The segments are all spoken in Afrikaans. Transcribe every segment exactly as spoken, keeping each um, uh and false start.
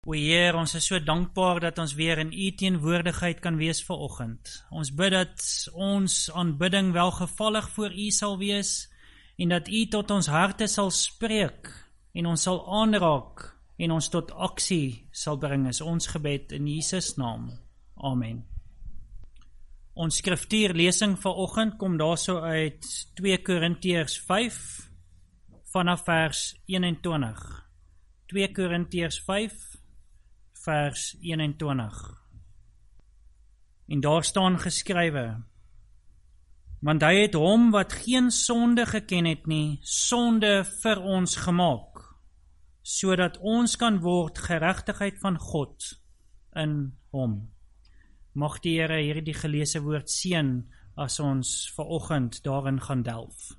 O Heer, ons is so dankbaar dat ons weer in U teenwoordigheid kan wees vanoggend. Ons bid dat ons aanbidding welgevallig voor U sal wees en dat U tot ons harte sal spreek en ons sal aanraak en ons tot aksie sal bring, is ons gebed in Jesus naam. Amen. Ons skriftuurlesing vanoggend kom daarso uit twee Korintiërs vyf vanaf vers eenentwintig. twee Korintiërs vyf vers eenentwintig. En daar staan geskrywe: Want hy het hom wat geen sonde geken het nie, sonde vir ons gemaak, sodat ons kan word geregtigheid van God in hom. Mag die Here hierdie gelese woord seën as ons vanoggend daarin gaan delf.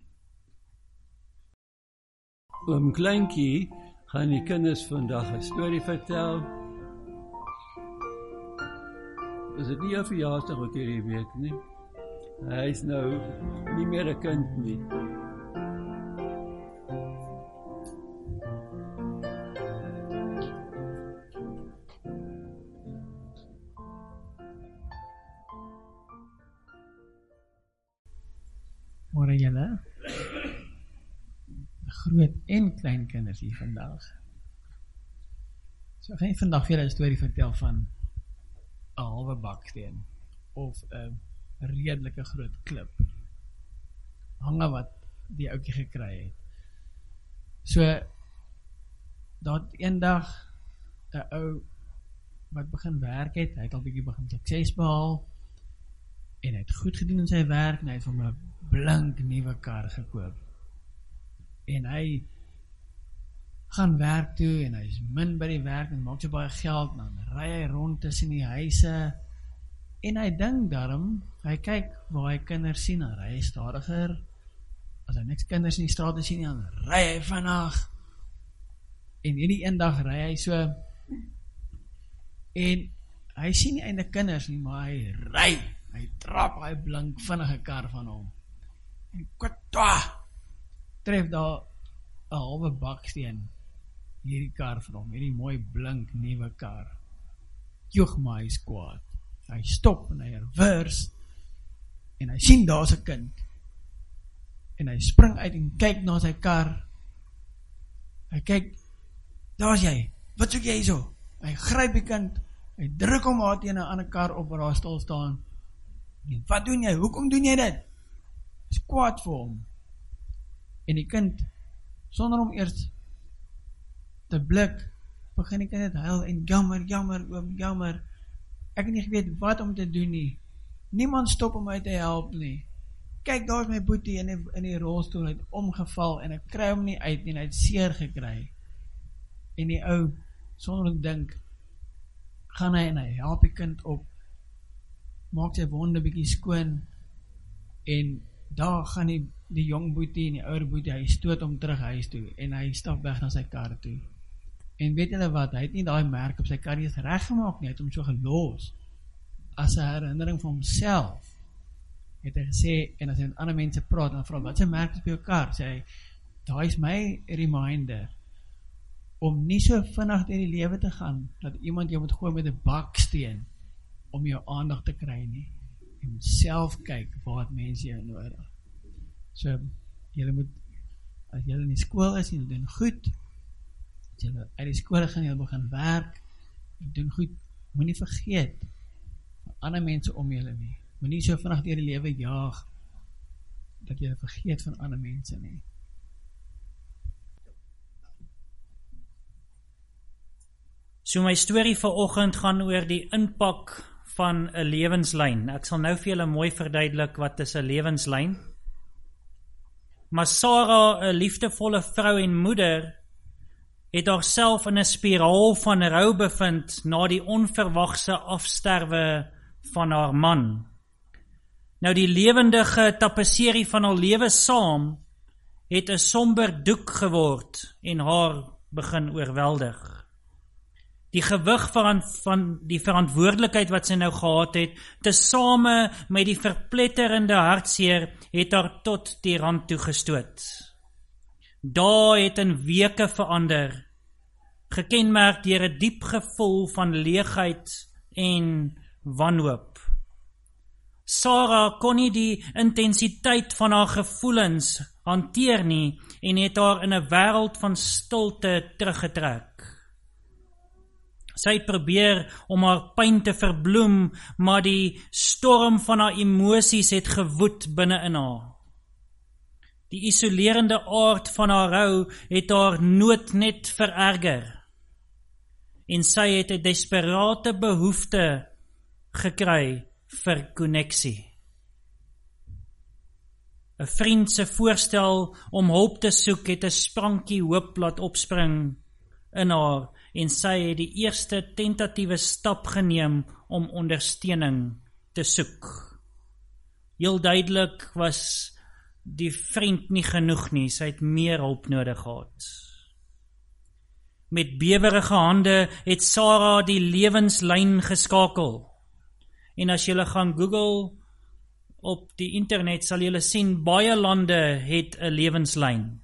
Oom Kleintjie gaan die kinders vandag 'n storie vertel. Is dit nie jou verjaarsdag ook hierdie week nie? Hy is nou nie meer 'n kind nie. Môre julle, groot en klein kinders hier vandag. So ek gaan vandag vir julle 'n storie vertel van 'n halwe baksteen of 'n redelike groot klip. Hange wat die ouetjie gekry het. So daar het eendag 'n ou wat begin werk het, hy het al bietjie begin sukses behaal en hy het goed gedoen in sy werk en hy het van 'n blink nuwe kar gekoop. En hy gaan werk toe en hy is min by die werk en maak so baie geld, dan ry hy rond tussen die huise en hy dink daarom, hy kyk waar hy kinders sien, dan ry hy stadiger. As hy niks kinders in die straat sien, dan ry hy vinnig. En hierdie eendag ry hy so en hy sien nie eintlik kinders nie, maar hy ry, hy trap hy blink vinnige kar van hom. En kwatwa, tref daar 'n halwe baksteen hierdie kar van hom, hierdie mooi blink nuwe kar. Joeg maar hy is kwaad. Hy stop en hy reverse en hy sien daar's 'n kind. En hy spring uit en kyk na sy kar. Hy kyk, daar's jy. Wat soek jy so? Hy gryp die kind, hy druk hom haar teen 'n ander kar op waar daar stil staan. En wat doen jy? Hoekom doen jy dit? Is kwaad vir hom. En die kind, sonder om eers te blik, begin die kind het huil en jammer, jammer, oom, jammer. Ek het nie geweet wat om te doen nie. Niemand stop om my te help nie. Kyk, daar is my boetie in die, in die rolstoel, hy het omgeval en ek kry hom nie uit nie, hy het seer gekry. En die ou, sonder te dink, gaan hy en hy help die kind op, maak sy wonde bietjie skoon en daar gaan die, die jong boetie en die ouer boetie, hy stoot hom terug huis toe en hy stap weg na sy kar toe. En weet julle wat, hy het nie daai merk op sy kar eens reggemaak nie, hy het hom so gelos. As 'n herinnering van homself, het hy gesê, en as hy met ander mense praat, en vra, wat sy merk op jou kar? Sê hy, daai is my reminder, om nie so vinnig deur die lewe te gaan, dat iemand jou moet gooi met 'n baksteen, om jou aandag te kry nie. Jy moet self kyk, waar het mense jou nodig. So, julle moet, as julle in die skool is, julle doen goed, as julle uit die skool gaan, julle begin werk, julle doen goed, moet nie vergeet, van ander mense om julle nie, moet nie so vinnig deur die lewe jaag, dat julle vergeet van ander mense nie. So my storie vanoggend gaan oor die impak van 'n lewenslyn. Ek sal nou vir julle mooi verduidelik wat is 'n lewenslyn. Maar Sarah, 'n liefdevolle vrou en moeder, het haarself in 'n spiraal van rou bevind na die onverwagse afsterwe van haar man. Nou die lewendige tapisserie van haar lewe saam het 'n somber doek geword en haar begin oorweldig. Die gewig van, van die verantwoordelikheid wat sy nou gehad het, tesame met die verpletterende hartseer, het haar tot die rand toegestoot. Dae het in weke verander. gekenmerk deur 'n diep gevoel van leegheid en wanhoop. Sarah kon nie die intensiteit van haar gevoelens hanteer nie en het haar in 'n wêreld van stilte teruggetrek. Sy het probeer om haar pyn te verbloem, maar die storm van haar emosies het gewoed binne in haar. Die isolerende aard van haar rou het haar nood net vererger. En sy het 'n desperate behoefte gekry vir koneksie. 'n Vriend se voorstel om hulp te soek het 'n sprankie hoop laat opspring in haar en sy het die eerste tentatiewe stap geneem om ondersteuning te soek. Heel duidelik was die vriend nie genoeg nie, sy het meer hulp nodig gehad. Met bewerige hande het Sarah die lewenslyn geskakel. En as julle gaan Google op die internet, sal julle sien, baie lande het 'n lewenslyn.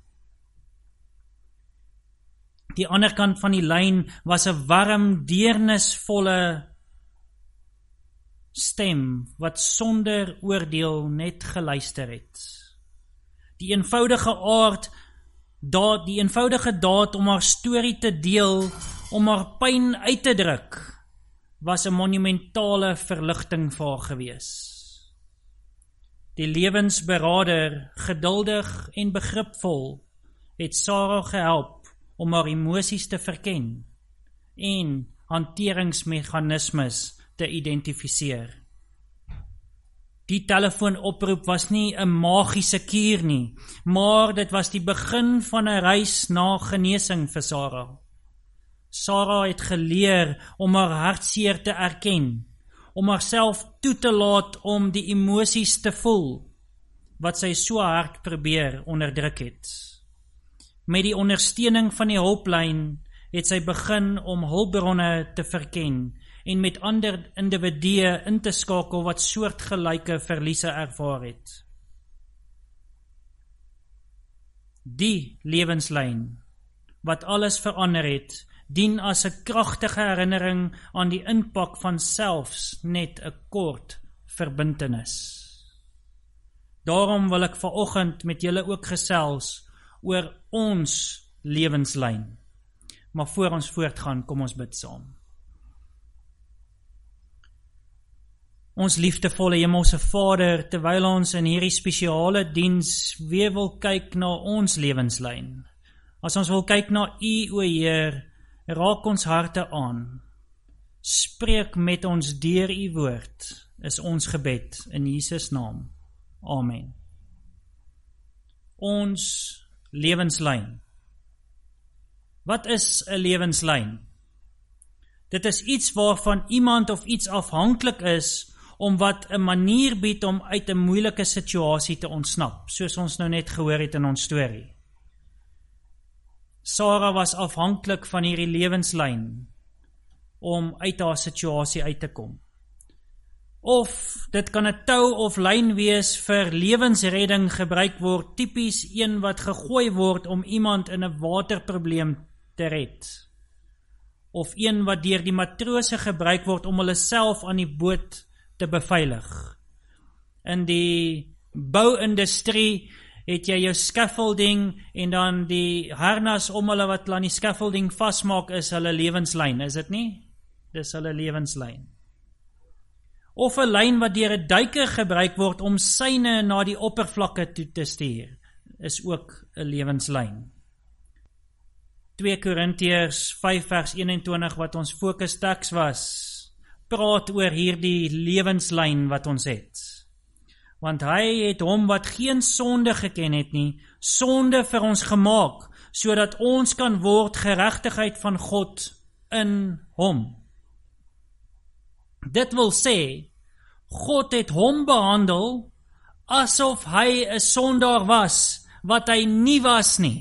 Die ander kant van die lyn was 'n warm, deernisvolle stem, wat sonder oordeel net geluister het. Die eenvoudige aard, daad, die eenvoudige daad om haar storie te deel, om haar pyn uit te druk, was 'n monumentale verligting vir haar gewees. Die lewensberader, geduldig en begripvol, het Sarah gehelp om haar emosies te verken en hanteringsmeganismes te identifiseer. Die telefoonoproep was nie 'n magiese kuur nie, maar dit was die begin van 'n reis na genesing vir Sarah. Sarah het geleer om haar hartseer te erken, om haarself toe te laat om die emosies te voel, wat sy so hard probeer onderdruk het. Met die ondersteuning van die hulplyn het sy begin om hulpbronne te verken en met ander individue in te skakel wat soortgelyke verliese ervaar het. Die lewenslyn wat alles verander het, dien as 'n kragtige herinnering aan die impak van selfs net 'n kort verbintenis. Daarom wil ek vanoggend met julle ook gesels oor ons lewenslyn. Maar voor ons voortgaan, kom ons bid saam. Ons liefdevolle Hemelse Vader, terwyl ons in hierdie spesiale diens weer wil kyk na ons lewenslyn. As ons wil kyk na U, o Heer, raak ons harte aan. Spreek met ons deur U woord, is ons gebed in Jesus naam. Amen. Ons lewenslyn. Wat is 'n lewenslyn? Dit is iets waarvan iemand of iets afhanklik is om wat 'n manier bied om uit 'n moeilike situasie te ontsnap, soos ons nou net gehoor het in ons storie. Sarah was afhanklik van hierdie lewenslyn om uit haar situasie uit te kom. Of dit kan 'n tou of lyn wees vir lewensredding gebruik word, tipies een wat gegooi word om iemand in 'n waterprobleem te red. Of een wat deur die matrose gebruik word om hulle self aan die boot te beveilig. In die bouindustrie het jy jou scaffolding en dan die harnas om hulle wat aan die scaffolding vasmaak is hulle lewenslyn, is dit nie? Dis hulle lewenslyn. Of 'n lyn wat deur 'n duiker gebruik word om syne na die oppervlakke toe te stuur, is ook 'n lewenslyn. twee Korintiërs vyf vers eenentwintig wat ons fokusteks was, praat oor hierdie lewenslyn wat ons het. Want hy het hom wat geen sonde geken het nie, sonde vir ons gemaak, sodat ons kan word geregtigheid van God in hom. Dit wil sê, God het hom behandel asof hy 'n sondaar was, wat hy nie was nie.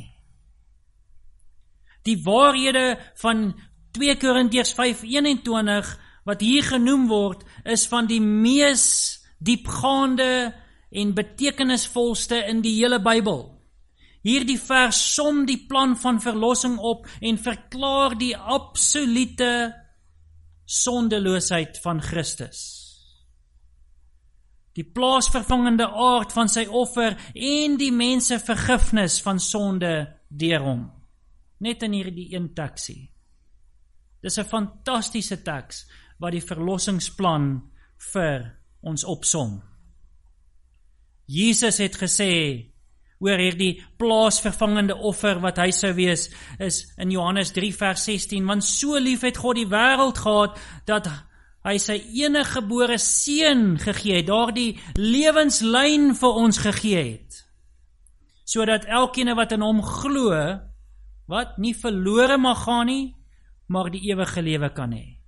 Die waarhede van twee Korintiërs vyf eenentwintig wat hier genoem word, is van die mees diepgaande en betekenisvolste in die hele Bybel. Hierdie vers som die plan van verlossing op en verklaar die absolute sondeloosheid van Christus. Die plaasvervangende aard van sy offer en die mense vergifnis van sonde deur hom. Net in hierdie een teksie. Dis 'n fantastiese teks wat die verlossingsplan vir ons opsom. Jesus het gesê oor hierdie plaasvervangende offer wat hy sou wees, is in Johannes drie vers sestien, want so lief het God die wêreld gehad, dat hy sy enige gebore seun gegee het, daardie lewenslyn vir ons gegee het, sodat elkeen wat in hom glo, wat nie verlore mag gaan nie, maar die ewige lewe kan hê.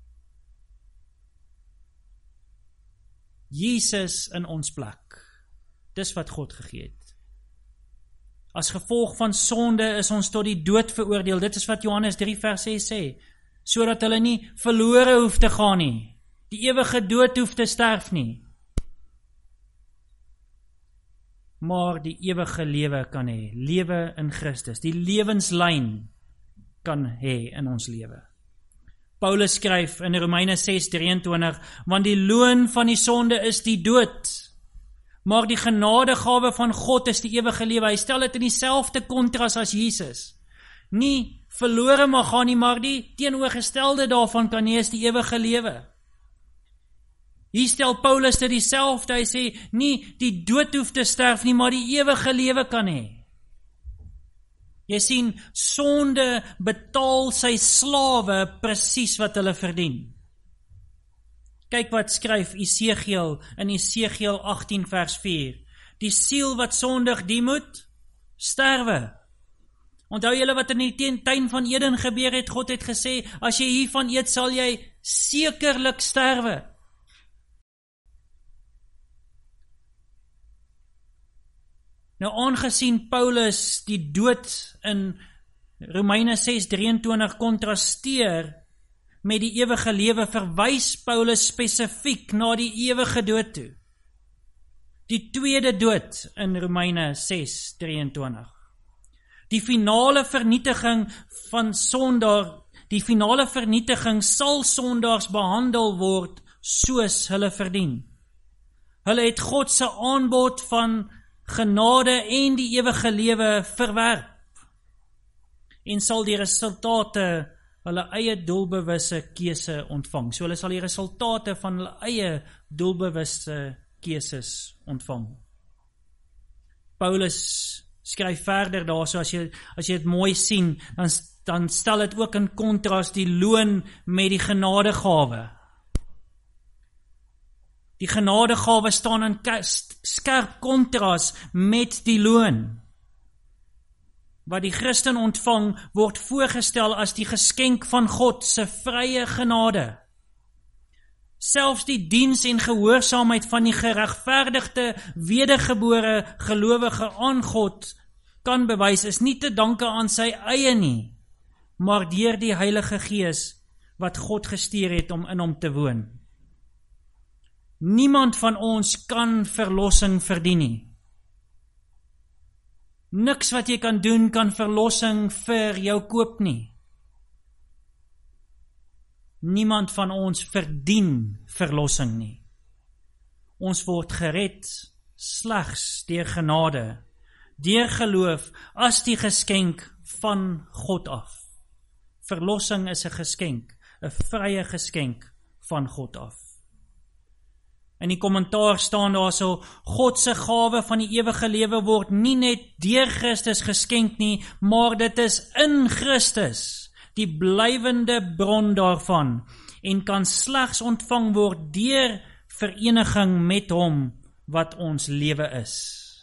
Jesus in ons plek, dis wat God gegee het. As gevolg van sonde is ons tot die dood veroordeel, dit is wat Johannes drie vers ses sê, sodat hulle nie verlore hoef te gaan nie, die ewige dood hoef te sterf nie, maar die ewige lewe kan hê, lewe in Christus, die lewenslyn kan hê in ons lewe. Paulus skryf in Romeine ses drieëntwintig, want die loon van die sonde is die dood, maar die genadegawe van God is die ewige lewe. Hy stel dit in dieselfde kontras as Jesus. Nie verlore mag gaan nie, maar die teenoorgestelde daarvan kan hê is die ewige lewe. Hier stel Paulus dit dieselfde, hy sê, nie die dood hoef te sterf nie, maar die ewige lewe kan hê. Jy sien, sonde betaal sy slawe presies wat hulle verdien. Kyk wat skryf Esegiel in Esegiel agtien vers vier. Die siel wat sondig, die moet sterwe. Onthou julle wat in die tuin van Eden gebeur het? God het gesê, as jy hiervan eet, sal jy sekerlik sterwe. Nou aangesien Paulus die dood in Romeine ses drieëntwintig kontrasteer met die ewige lewe, verwys Paulus spesifiek na die ewige dood toe. Die tweede dood in Romeine ses drieëntwintig. Die finale vernietiging van sondaar, die finale vernietiging sal sondaars behandel word soos hulle verdien. Hulle het God se aanbod van genade en die ewige lewe verwerp en sal die resultate hulle eie doelbewuste keuse ontvang. So hulle sal die resultate van hulle eie doelbewuste keuses ontvang. Paulus skryf verder daar, so as jy, as jy dit mooi sien, dan, dan stel dit ook in kontras die loon met die genadegawe. Die genadegawe staan in skerp kontras met die loon. Wat die Christen ontvang, word voorgestel as die geskenk van God se vrye genade. Selfs die diens en gehoorsaamheid van die geregverdigde, wedergebore gelowige aan God kan bewys, is nie te danke aan sy eie nie, maar deur die Heilige Gees wat God gestuur het om in hom te woon. Niemand van ons kan verlossing verdien nie. Niks wat jy kan doen kan verlossing vir jou koop nie. Niemand van ons verdien verlossing nie. Ons word gered slegs deur genade, deur geloof as die geskenk van God af. Verlossing is 'n geskenk, 'n vrye geskenk van God af. In die kommentaar staan daar so, God se gawe van die ewige lewe word nie net deur Christus geskenk nie, maar dit is in Christus, die blywende bron daarvan, en kan slegs ontvang word deur vereniging met hom wat ons lewe is.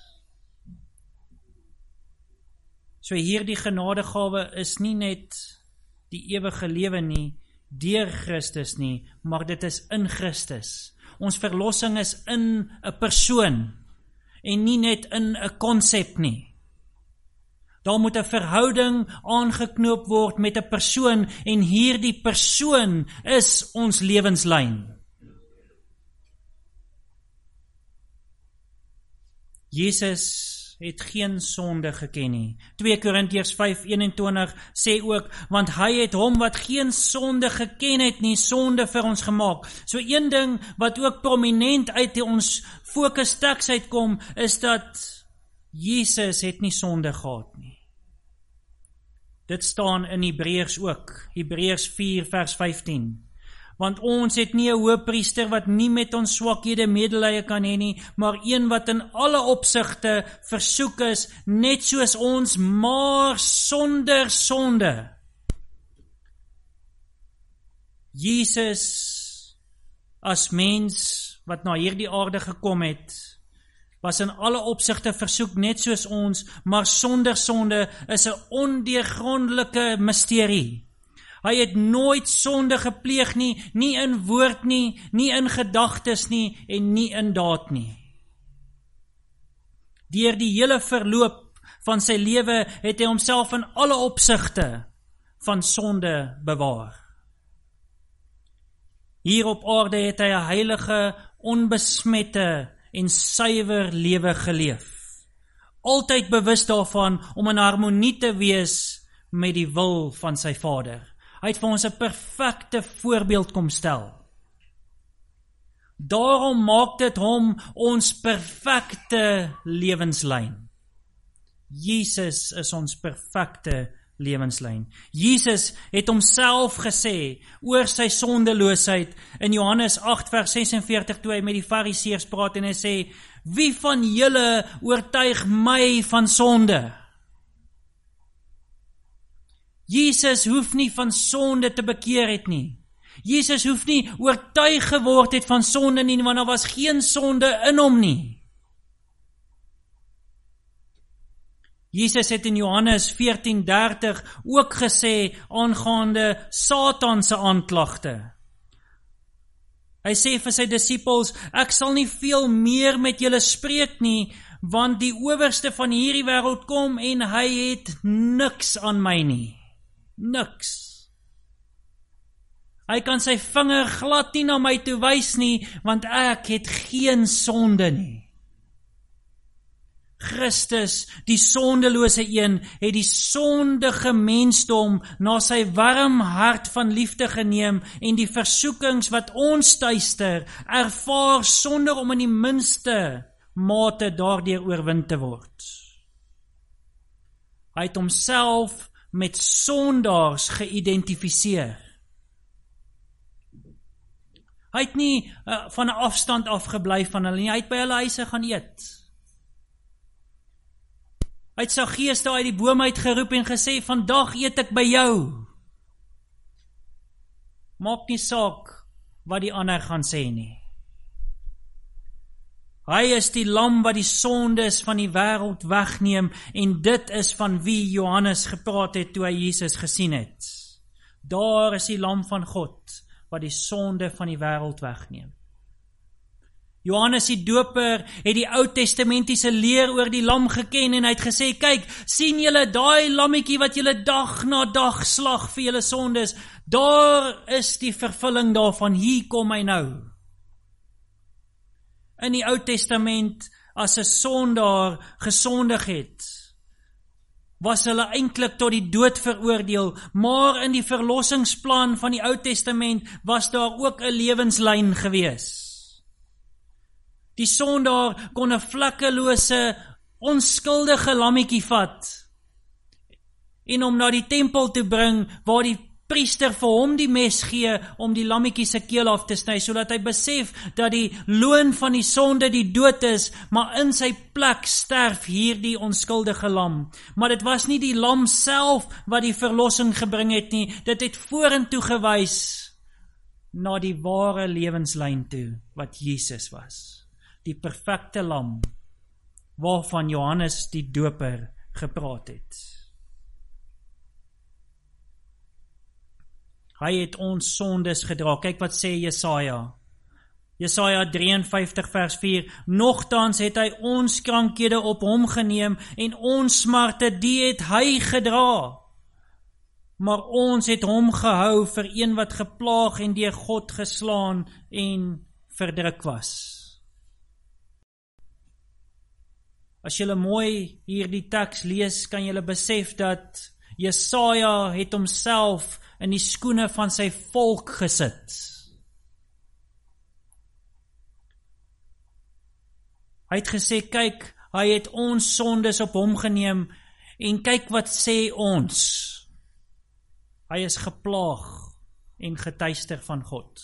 So hierdie genadegawe is nie net die ewige lewe nie, deur Christus nie, maar dit is in Christus. Ons verlossing is in 'n persoon en nie net in 'n konsep nie. Daar moet 'n verhouding aangeknoop word met 'n persoon en hierdie persoon is ons lewenslyn. Jesus het geen sonde geken nie. twee Korintiërs vyf eenentwintig sê ook, want hy het hom wat geen sonde geken het nie, sonde vir ons gemaak. So een ding wat ook prominent uit ons fokus teks uitkom, is dat Jesus het nie sonde gehad nie. Dit staan in Hebreërs ook, Hebreërs vier vers vyftien. Want ons het nie 'n hoëpriester wat nie met ons swakhede medelee kan hê nie, maar een wat in alle opsigte versoek is, net soos ons, maar sonder sonde. Jesus as mens wat na hierdie aarde gekom het, was in alle opsigte versoek net soos ons, maar sonder sonde, is 'n ondeurgrondelike misterie. Hy het nooit sonde gepleeg nie, nie in woord nie, nie in gedagtes nie, en nie in daad nie. Deur die hele verloop van sy lewe het hy homself in alle opsigte van sonde bewaar. Hier op aarde het hy 'n heilige, onbesmette en suiwer lewe geleef. Altyd bewus daarvan om in harmonie te wees met die wil van sy Vader. Hy het vir ons 'n perfekte voorbeeld kom stel. Daarom maak dit hom ons perfekte lewenslyn. Jesus is ons perfekte lewenslyn. Jesus het homself gesê oor sy sondeloosheid in Johannes agt vers sesenveertig toe hy met die Fariseërs praat en hy sê, wie van julle oortuig my van sonde? Jesus hoef nie van sonde te bekeer het nie. Jesus hoef nie oortuig geword het van sonde nie, want daar was geen sonde in hom nie. Jesus het in Johannes veertien dertig ook gesê aangaande Satan se aanklagte. Hy sê vir sy disippels, ek sal nie veel meer met julle spreek nie, want die owerste van hierdie wêreld kom en hy het niks aan my nie. Niks. Hy kan sy vinger glad nie na my toe wys nie, want ek het geen sonde nie. Christus, die sondelose een, het die sondige mensdom na sy warm hart van liefde geneem en die versoekings wat ons tuister, ervaar sonder om in die minste mate daardeur oorwin te word. Hy het homself met sondaars geïdentifiseer. Hy het nie uh, van 'n afstand afgebly van hulle nie, hy het by hulle huise gaan eet. Hy het Saggeus daar uit die boom uitgeroep en gesê, vandag eet ek by jou. Maak nie saak wat die ander gaan sê nie. Hy is die lam wat die sondes van die wêreld wegneem, en dit is van wie Johannes gepraat het toe hy Jesus gesien het. Daar is die lam van God wat die sonde van die wêreld wegneem. Johannes die Doper het die Ou Testamentiese leer oor die lam geken en hy het gesê, kyk, sien julle daai lammetjie wat julle dag na dag slag vir julle sondes, daar is die vervulling daarvan, hier kom hy nou. In die Ou Testament, as 'n sondaar gesondig het, was hulle eintlik tot die dood veroordeel, maar in die verlossingsplan van die Ou Testament was daar ook 'n lewenslyn gewees. Die sondaar kon 'n vlekkelose, onskuldige lammetjie vat en hom na die tempel toe bring, waar die priester vir hom die mes gee om die lammetjie se keel af te sny, sodat hy besef dat die loon van die sonde die dood is, maar in sy plek sterf hierdie onskuldige lam. Maar dit was nie die lam self wat die verlossing gebring het nie, dit het vorentoe gewys na die ware lewenslyn toe, wat Jesus was. Die perfekte lam, waarvan Johannes die Doper gepraat het. Hy het ons sondes gedra. Kyk wat sê Jesaja. Jesaja drieënvyftig vers vier. Nogtans het hy ons krankhede op hom geneem en ons smarte die het hy gedra. Maar ons het hom gehou vir een wat geplaag en deur God geslaan en verdruk was. As julle mooi hierdie teks lees, kan julle besef dat Jesaja het homself in die skoene van sy volk gesit. Hy het gesê, kyk, hy het ons sondes op hom geneem, en kyk wat sê ons. Hy is geplaag en getuister van God.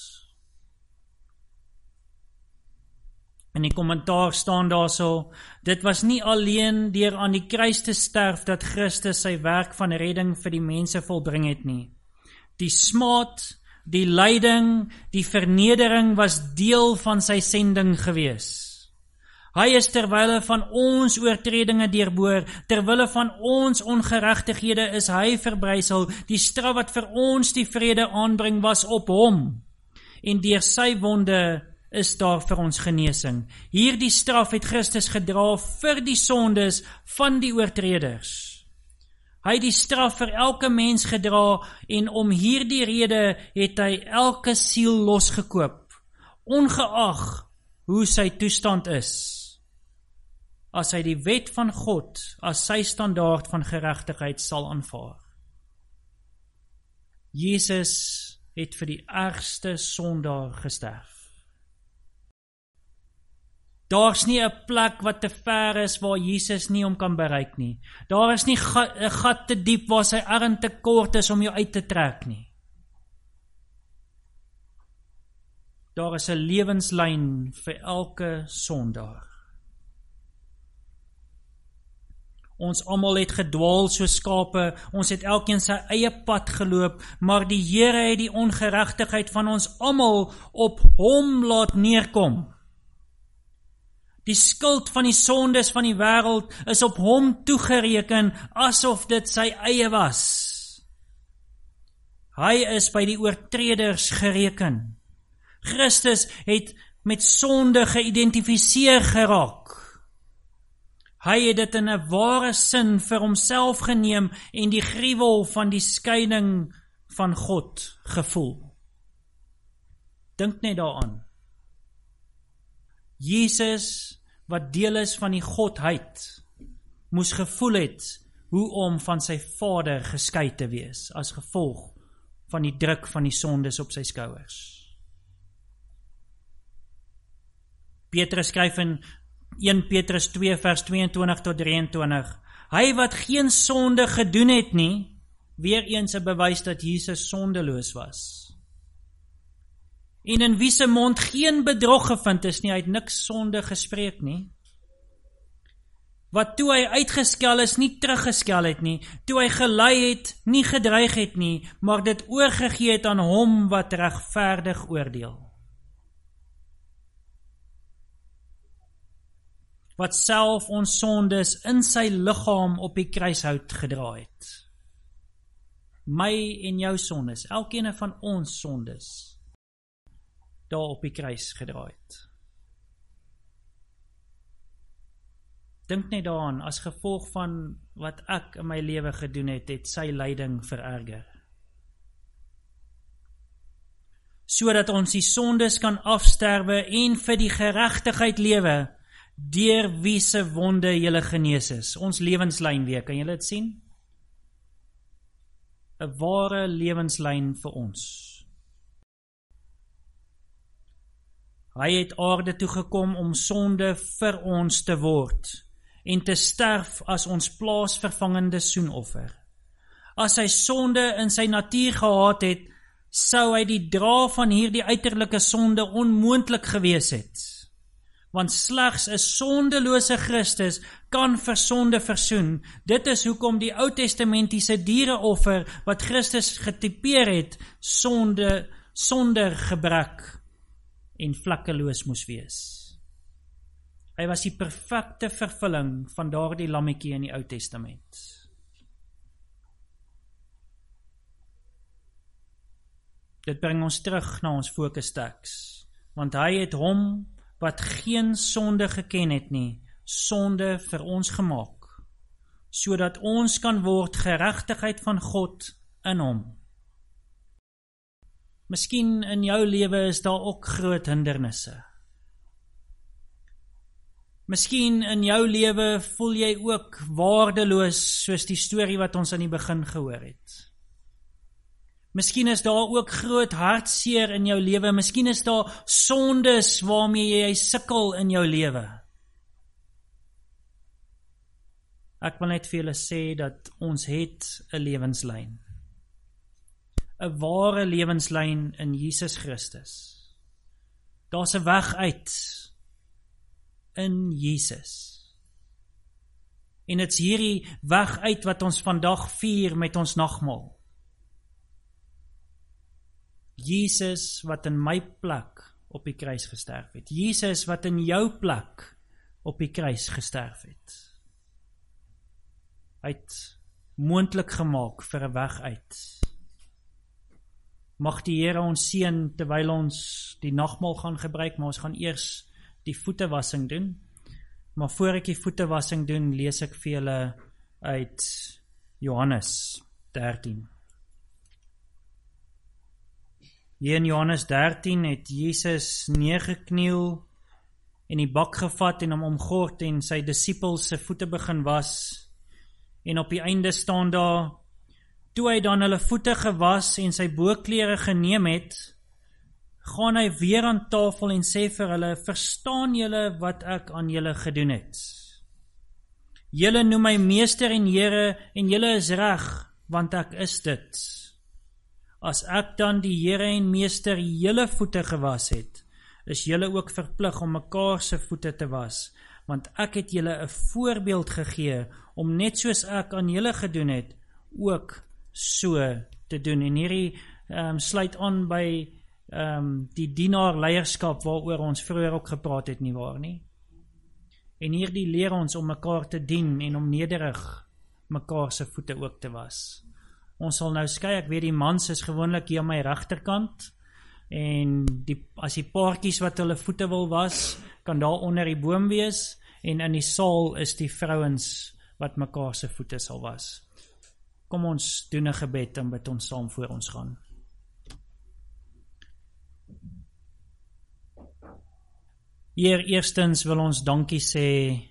In die kommentaar staan daar so, dit was nie alleen deur aan die kruis te sterf dat Christus sy werk van redding vir die mense volbring het nie. Die smaad, die lyding, die vernedering was deel van sy sending gewees. Hy is terwille van ons oortredinge deurboor, terwille van ons ongeregtighede is hy verbrysel, die straf wat vir ons die vrede aanbring was op hom, en deur sy wonde is daar vir ons genesing. Hierdie straf het Christus gedra vir die sondes van die oortreders. Hy het die straf vir elke mens gedra, en om hierdie rede het hy elke siel losgekoop, ongeag hoe sy toestand is, as hy die wet van God as sy standaard van geregtigheid sal aanvaar. Jesus het vir die ergste sondaar gesterf. Daar's nie 'n plek wat te ver is waar Jesus nie om kan bereik nie. Daar is nie 'n gat te diep waar sy arm te kort is om jou uit te trek nie. Daar is 'n lewenslyn vir elke sondaar. Ons almal het gedwaal soos skape, ons het elkeen sy eie pad geloop, maar die Here het die ongeregtigheid van ons almal op hom laat neerkom. Die skuld van die sondes van die wêreld is op hom toegereken, asof dit sy eie was. Hy is by die oortreders gereken. Christus het met sonde geïdentifiseer geraak. Hy het dit in 'n ware sin vir homself geneem en die gruwel van die skeiding van God gevoel. Dink net daaraan. Jesus, wat deel is van die Godheid, moes gevoel het hoe om van sy Vader geskei te wees, as gevolg van die druk van die sondes op sy skouers. Petrus skryf in Eerste Petrus twee vers tweeëntwintig tot drieëntwintig, hy wat geen sonde gedoen het nie, weer eens 'n bewys dat Jesus sondeloos was. En in wie se mond geen bedrog gevind is nie, hy het niks sonde gespreek nie. Wat toe hy uitgeskel is, nie teruggeskel het nie, toe hy gelei het, nie gedreig het nie, maar dit oorgegee het aan hom wat regverdig oordeel. Wat self ons sondes in sy liggaam op die kruishout gedra het. My en jou sondes, elkeen van ons sondes, daar op die kruis gedra het. Dink net daaraan, as gevolg van wat ek in my lewe gedoen het, het sy lyding vererger. Sodat ons die sondes kan afsterwe en vir die geregtigheid lewe, deur wie se wonde julle genees is. Ons lewenslyn weer, kan julle dit sien? 'n Ware lewenslyn vir ons. Hy het aarde toe gekom om sonde vir ons te word en te sterf as ons plaasvervangende soenoffer. As hy sonde in sy natuur gehad het, sou hy die dra van hierdie uiterlike sonde onmoontlik gewees het. Want slegs 'n sondelose Christus kan vir sonde versoen. Dit is hoekom die Ou Testamentiese diereoffer wat Christus getipeer het, sonde, sonder gebrek en vlekkeloos moes wees. Hy was die perfekte vervulling van daardie lammetjie in die Ou Testament. Dit bring ons terug na ons fokusteks, want hy het hom wat geen sonde geken het nie, sonde vir ons gemaak, sodat ons kan word geregtigheid van God in hom. Miskien in jou lewe is daar ook groot hindernisse. Miskien in jou lewe voel jy ook waardeloos soos die storie wat ons aan die begin gehoor het. Miskien is daar ook groot hartseer in jou lewe, miskien is daar sondes waarmee jy sukkel in jou lewe. Ek wil net vir julle sê dat ons het 'n lewenslyn. 'n Ware lewenslyn in Jesus Christus. Daar's 'n weg uit in Jesus. En dit's hierdie weg uit wat ons vandag vier met ons nagmaal. Jesus wat in my plek op die kruis gesterf het. Jesus wat in jou plek op die kruis gesterf het. Hy het moontlik gemaak vir 'n weg uit. Mag die Here ons seën terwyl ons die nagmaal gaan gebruik, maar ons gaan eers die voetewassing doen. Maar voor ek die voetewassing doen, lees ek vir julle uit Johannes dertien. Hier in Johannes dertien het Jesus neergekniel en die bak gevat en hom omgord en sy disippels se voete begin was. En op die einde staan daar, toe hy dan hulle voete gewas en sy boklere geneem het, gaan hy weer aan tafel en sê vir hulle, verstaan julle wat ek aan julle gedoen het? Julle noem my meester en Here en julle is reg, want ek is dit. As ek dan die Here en meester julle voete gewas het, is julle ook verplig om mekaar se voete te was, want ek het julle 'n voorbeeld gegee, om net soos ek aan julle gedoen het, ook so te doen. En hierdie um, sluit aan by um, die dienaar leierskap waaroor ons vroeër ook gepraat het, nie waar nie? En hierdie leer ons om mekaar te dien en om nederig mekaar se voete ook te was. Ons sal nou skei, ek weet die mans is gewoonlik hier aan my regterkant, en die, as die paartjies wat hulle voete wil was, kan daar onder die boom wees, en in die saal is die vrouens wat mekaar se voete sal was. Kom ons doen 'n gebed en bid ons saam voor ons gaan. Heer, eerstens wil ons dankie sê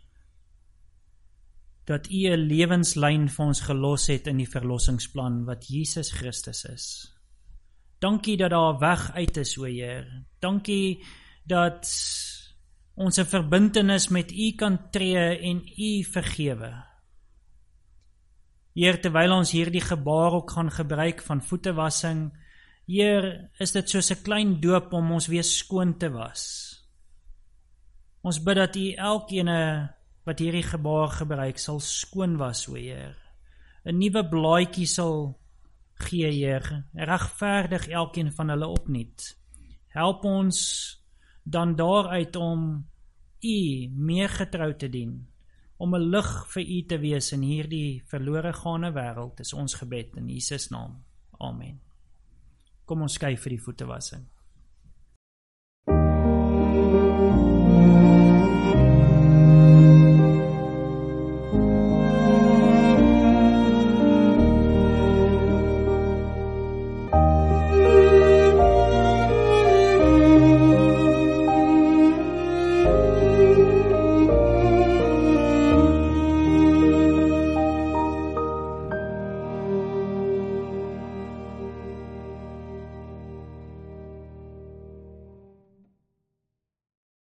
dat U 'n lewenslyn vir ons gelos het in die verlossingsplan wat Jesus Christus is. Dankie dat daar 'n weg uit is, o Heer. Dankie dat ons 'n verbintenis met U kan tree en U vergewe. Heer, terwyl ons hierdie gebaar ook gaan gebruik van voetewassing, Heer, is dit soos 'n klein doop om ons weer skoon te was. Ons bid dat U elkeen wat hierdie gebaar gebruik sal skoon was, o Heer. 'n Nuwe blaadjie sal gee, Heer. Regverdig elkeen van hulle opnuut. Help ons dan daaruit om U meer getrou te dien, om 'n lig vir U te wees in hierdie verlore gaande wêreld, is ons gebed in Jesus naam. Amen. Kom ons kyk vir die voetewassing.